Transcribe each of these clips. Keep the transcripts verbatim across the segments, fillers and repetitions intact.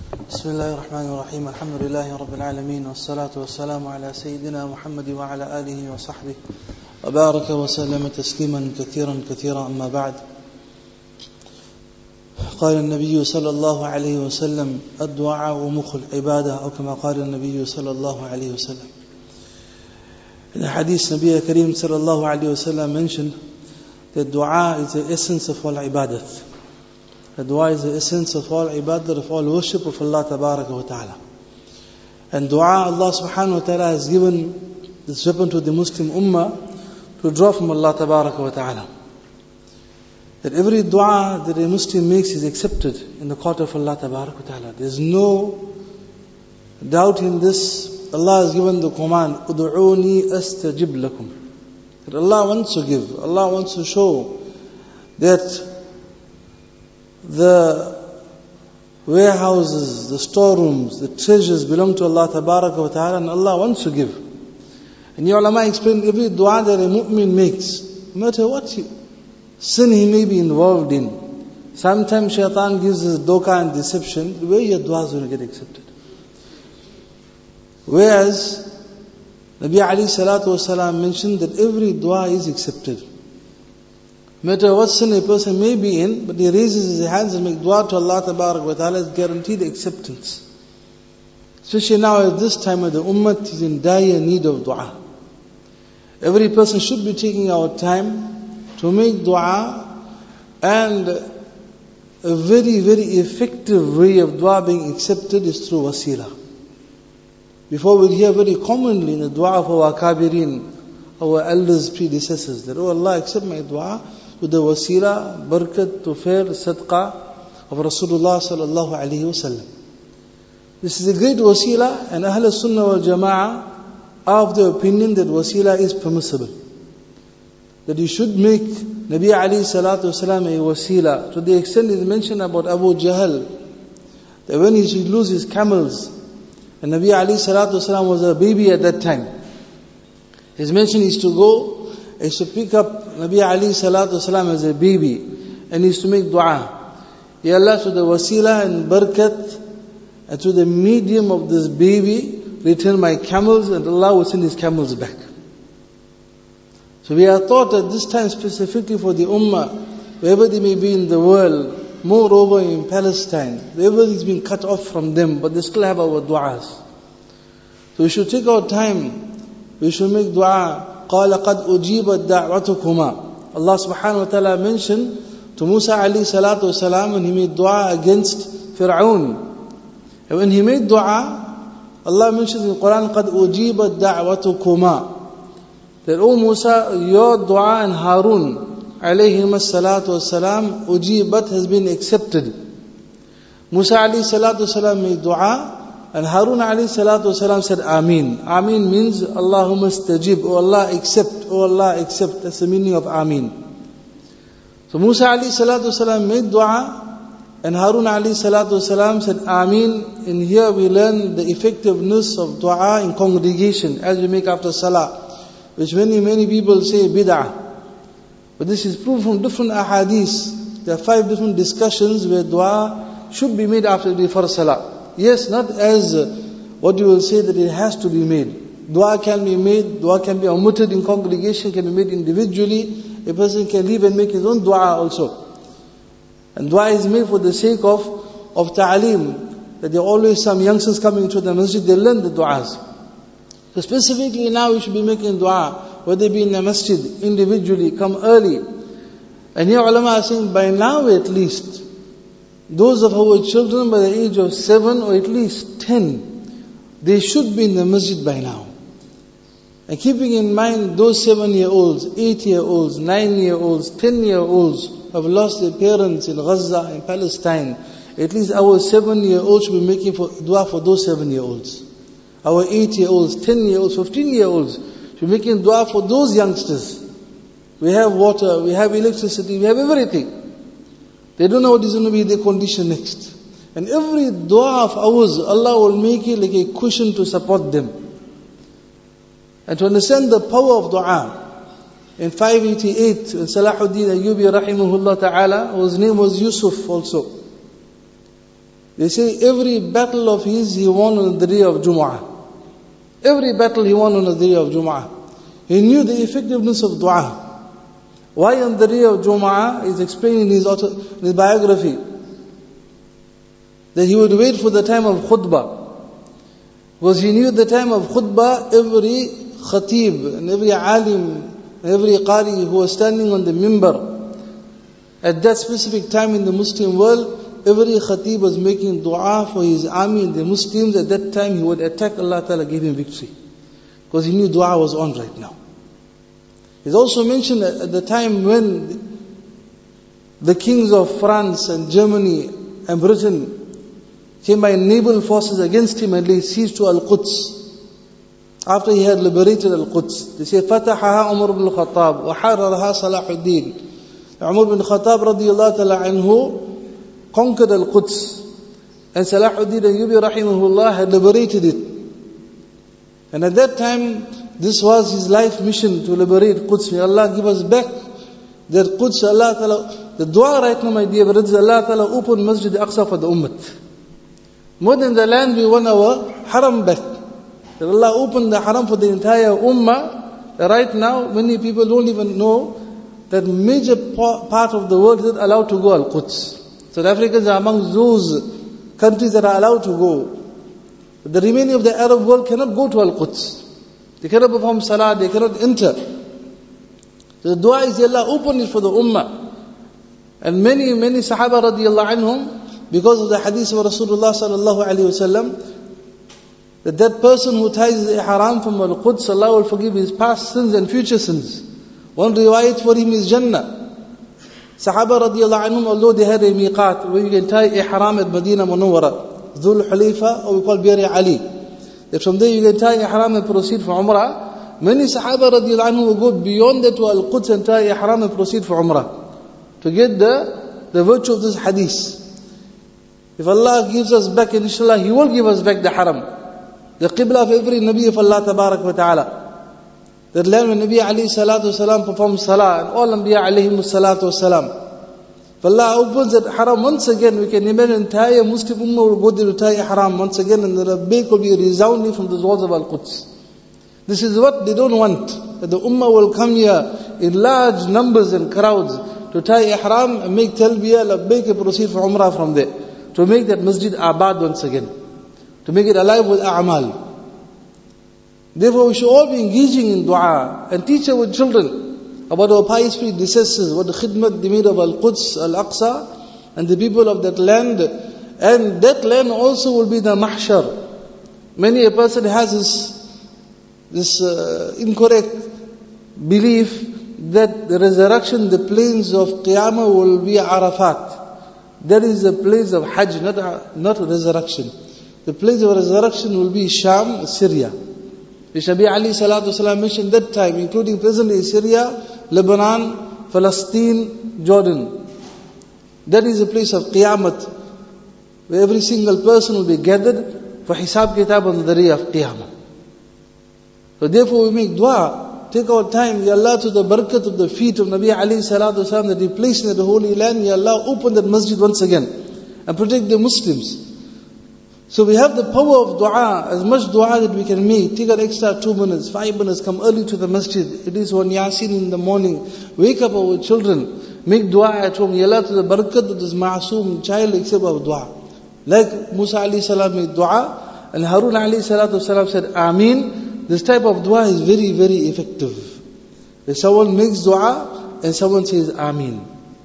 بسم الله الرحمن الرحيم الحمد لله رب العالمين والصلاة والسلام على سيدنا محمد وعلى آله وصحبه وبارك وسلم تسليما كثيرا كثيرا أما بعد. قال النبي صلى الله عليه وسلم الدعاء مخ العبادة أو كما قال النبي صلى الله عليه وسلم. In the hadith, Nabi Kareem صلى الله عليه وسلم mentioned that dua is the essence of all ibadat. The dua is the essence of all ibadah, of all worship of Allah Tabaraka wa Ta'ala. And dua, Allah Subhanahu wa Ta'ala has given this weapon to the Muslim Ummah to draw from Allah Tabaraka wa Ta'ala. That every dua that a Muslim makes is accepted in the court of Allah Tabaraka wa Ta'ala. There's no doubt in this. Allah has given the command, Udu'uni astajib lakum. That Allah wants to give, Allah wants to show that the warehouses, the storerooms, the treasures belong to Allah Tabaraka wa Ta'ala, and Allah wants to give. And your ulama explained every dua that a mu'min makes, no matter what sin he may be involved in. Sometimes shaitan gives us doka and deception, where your dua is going to get accepted. Whereas Nabi alayhi salatu wasalam mentioned that every dua is accepted. No matter what sin a person may be in, but he raises his hands and makes dua to Allah Tabarak wa Ta'ala, is guaranteed acceptance. Especially now at this time when the ummah is in dire need of dua. Every person should be taking our time to make dua, and a very, very effective way of dua being accepted is through wasila. Before we hear very commonly in the dua of our kabirin, our elders, predecessors, that, oh Allah, accept my dua with the wasila, barakat, tufair, sadqa of Rasulullah sallallahu alayhi wa sallam. This is a great wasila, and Ahl Sunnah wal Jama'ah are of the opinion that wasila is permissible. That you should make Nabi alayhi salatu wasalam a wasila. To the extent it is mentioned about Abu Jahl, that when he should lose his camels, and Nabi alayhi salatu wasalam was a baby at that time, it's mentioned he used to go, he used to pick up Nabi alayhi salatu wasalam as a baby, and he used to make dua. Ya Allah, to the wasila and barakat, and to the medium of this baby, return my camels, and Allah will send his camels back. So we are taught at this time specifically for the ummah, wherever they may be in the world, moreover in Palestine, wherever is being cut off from them, but they still have our du'as. So we should take our time, we should make dua. قَالَ قَدْ أُجِيبَتْ دَعْوَتُكُمَا. Allah subhanahu wa ta'ala mentioned to Musa alayhi salatu wasalam when he made dua against Fir'aun. And when he made dua, Allah mentions in the Quran, قَدْ أُجِيبَتْ دَعْوَتُكُمَا. That, O Musa, your dua and Harun alayhi salatu wasalam, ujibat, has been accepted. Musa alayhi salatu wasalam made dua, and Harun alayhi salatu wasalam said Ameen. Ameen means Allahumma stajib, O Allah accept, O Allah accept. That's the meaning of Ameen. So Musa alayhi salatu wasalam made dua, and Harun alayhi salatu wasalam said Ameen. And here we learn the effectiveness of dua in congregation as we make after salah, which many, many people say bid'ah. But this is proved from different ahadith. There are five different discussions where dua should be made after the first salah. Yes, not as what you will say that it has to be made. Dua can be made, dua can be omitted in congregation, can be made individually. A person can leave and make his own dua also. And dua is made for the sake of, of ta'aleem. That there are always some youngsters coming to the masjid, they learn the duas. So specifically now we should be making dua, whether it be in the masjid, individually, come early. And here ulama are saying by now at least, those of our children by the age of seven or at least ten, they should be in the masjid by now. And keeping in mind those seven-year-olds, eight-year-olds, nine-year-olds, ten-year-olds have lost their parents in Gaza, in Palestine, at least our seven-year-olds should be making for, dua for those seven-year-olds. Our eight-year-olds, ten-year-olds, fifteen-year-olds should be making dua for those youngsters. We have water, we have electricity, we have everything. They don't know what is going to be their condition next. And every dua of ours, Allah will make it like a cushion to support them. And to understand the power of dua, in five eighty-eight, when Salahuddin Ayyubi rahimahullah ta'ala, whose name was Yusuf also, They say every battle of his he won on the day of Jumu'ah. Every battle he won on the day of Jumu'ah. He knew the effectiveness of dua. Why on the day of Jumu'ah? He's explaining in his, auto, in his biography that he would wait for the time of khutbah. Because he knew the time of khutbah, every khatib and every alim, every qari who was standing on the mimbar, at that specific time in the Muslim world, every khatib was making dua for his army and the Muslims. At that time he would attack, Allah Ta'ala gave him victory. Because he knew dua was on right now. He's also mentioned that at the time when the kings of France and Germany and Britain came by naval forces against him and laid siege to Al-Quds. After he had liberated Al-Quds, they say, فَتَحَهَا Umar ibn al-Khattab وَحَرَّرَهَا صَلَاحُ الدِّينِ. Umar ibn Khattab radiyallahu ta'ala anhu conquered Al-Quds. And Salahuddin Ayyubi rahimahullah had liberated it. And at that time, this was his life mission to liberate Quds. May Allah give us back that Quds. Allah Ta'ala, the dua right now, my dear brothers, Allah Ta'ala open Masjid Aqsa for the Ummah. More than the land, we want our haram back. That Allah opened the haram for the entire Ummah. Right now, many people don't even know that major part of the world is not allowed to go Al-Quds. South Africans are among those countries that are allowed to go. But the remaining of the Arab world cannot go to Al-Quds. They cannot perform salah, they cannot enter. So the dua is, Allah open it for the ummah. And many, many Sahaba radiyallahu anhum, because of the hadith of Rasulullah sallallahu alayhi wa sallam, that that person who ties the ihram from Al-Quds, Allah will forgive his past sins and future sins. One riwayat for him is Jannah. Sahaba radiyallahu anhum, although they had a miqat, where you can tie ihram at Medina Munawwara, Dhul Hulayfa, or we call Bir Ali. That from there you can tie ihram and proceed for Umrah. Many Sahaba radiyallahu anhu will go beyond that to Al-Quds and tie ihram and proceed for Umrah. To get the, the virtue of this hadith. If Allah gives us back, inshallah, He will give us back the haram. The qibla of every Nabi of Allah tabarak wa ta'ala. That land when Nabi alayhi salatu wasalam performs salah, and all Anbiya alayhi salatu wasalam. If Allah opens that haram once again, we can imagine entire Muslim Ummah will go there to tie haram once again, and the Labbaik will be resounding from the walls of Al-Quds. This is what they don't want. That the Ummah will come here in large numbers and crowds to tie ihram and make talbiyah, Labbaik, and proceed for Umrah from there. To make that masjid abad once again. To make it alive with a'mal. Therefore we should all be engaging in dua and teach our children about our pious predecessors, what the khidmat they made of Al-Quds, Al-Aqsa, and the people of that land. And that land also will be the mahshar. Many a person has this, this uh, incorrect belief that the resurrection, the plains of Qiyamah will be Arafat. That is the place of Hajj, not, not resurrection. The place of resurrection will be Sham, Syria. The Shabi Ali Salatu Wasalam mentioned that time, including presently Syria, Lebanon, Palestine, Jordan. That is the place of Qiyamat, where every single person will be gathered for Hisab Kitab on the day of Qiyamah. So therefore we make dua, take our time, Ya Allah, to the barakat of the feet of Nabi Ali Salatu Wasalam that He placed in the Holy Land, Ya Allah, open that masjid once again and protect the Muslims. So we have the power of dua, as much dua that we can make. Take an extra two minutes, five minutes, come early to the masjid. It is one yasin in the morning. Wake up our children. Make dua at home. Ya Allah, to the barakat of this ma'asum child, accept our dua. Like Musa alayhi salam made dua, and Harun alayhi salatu salam said, Ameen. This type of dua is very, very effective. If someone makes dua, and someone says Ameen.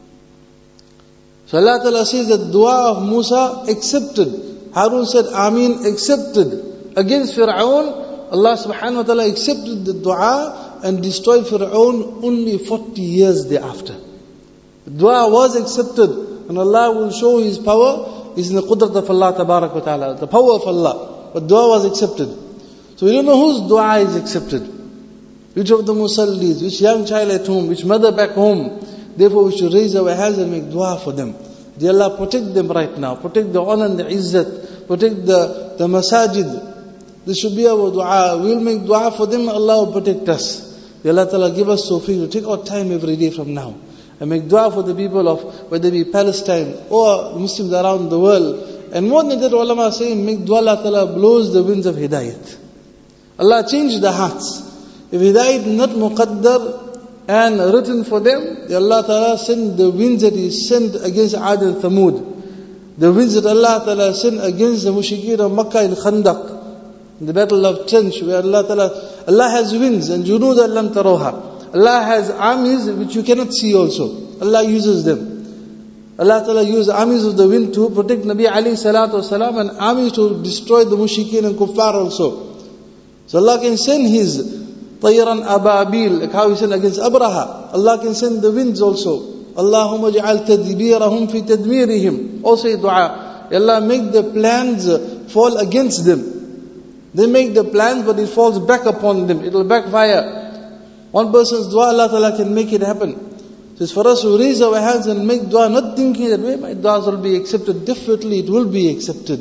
So Allah Ta'ala says that dua of Musa accepted. Harun said, Ameen, accepted. Against Fir'aun, Allah subhanahu wa ta'ala accepted the dua and destroyed Fir'aun only forty years thereafter. The dua was accepted, and Allah will show His power is in the qudrat of Allah tabarak wa ta'ala, the power of Allah. But dua was accepted. So we don't know whose dua is accepted. Which of the musallis, which young child at home, which mother back home. Therefore we should raise our hands and make dua for them. Dear Allah, protect them right now. Protect the honor and the izzat. Protect the, the masajid. This should be our dua. We'll make dua for them, Allah will protect us. Dear Allah Ta'ala, give us so free to take our time every day from now. And make dua for the people of, whether it be Palestine or Muslims around the world. And more than that, ulama say, make dua, Allah Ta'ala blows the winds of hidayat. Allah changed the hearts. If hidayat not muqaddar and written for them, Allah Ta'ala sent the winds that He sent against Ad and Thamud. The winds that Allah Ta'ala sent against the mushrikeen of Makkah in Khandaq, in the battle of Trench, where Allah Ta'ala, Allah has winds and junud lam tarawha. Allah has armies which you cannot see also. Allah uses them. Allah Ta'ala used armies of the wind to protect Nabi alayhi salatu wasalam, and armies to destroy the mushrikeen and kuffar also. So Allah can send His tayran ababil, like how He sent against Abraha. Allah can send the winds also. Allahumma ja'al tadbirahum fi tadmirihim. Also a dua. Allah make the plans fall against them. They make the plans, but it falls back upon them. It will backfire. One person's dua, Allah Ta'ala can make it happen. So it's for us to raise our hands and make dua, not thinking that way my duas will be accepted. Definitely it will be accepted.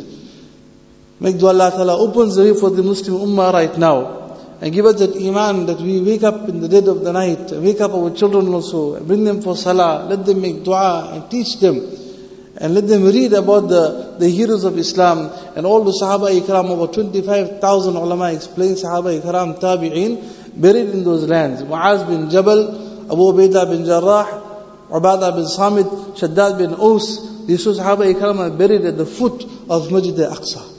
Make dua, Allah Ta'ala opens the way for the Muslim Ummah right now. And give us that iman that we wake up in the dead of the night, wake up our children also, and bring them for salah, let them make dua and teach them. And let them read about the, the heroes of Islam and all the Sahaba Ikram, over twenty-five thousand ulama explain Sahaba Ikram, Tabi'een, buried in those lands. Muaz bin Jabal, Abu Ubaidah bin Jarrah, Ubadah bin Samit, Shaddad bin Aus, these two Sahaba Ikram are buried at the foot of Masjid al-Aqsa.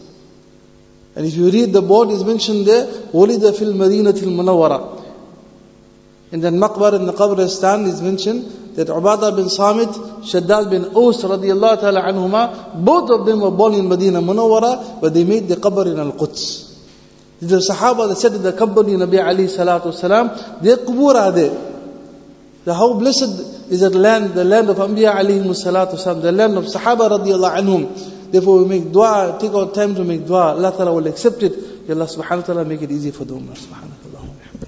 And if you read the board, is mentioned there, Walida fil Madinatil Munawwara. And then Maqbar in the Qabristan is mentioned that Ubadah bin Samit, Shaddad bin Aus radiyallahu ta'ala anhuma, both of them were born in Medina Munawwara, but they made the qabr in Al-Quds. The Sahaba that said that the qabr in Nabi alayhi salatu wasalam, their qubur are there. So how blessed is that land, the land of Anbiya alayhi salatu wasalam, the land of Sahaba radiyallahu anhum. Therefore we make dua, take our time to make dua. Allah Ta'ala will accept it. Ya Allah subhanahu wa ta'ala make it easy for the ummah. Subhanahu wa ta'ala.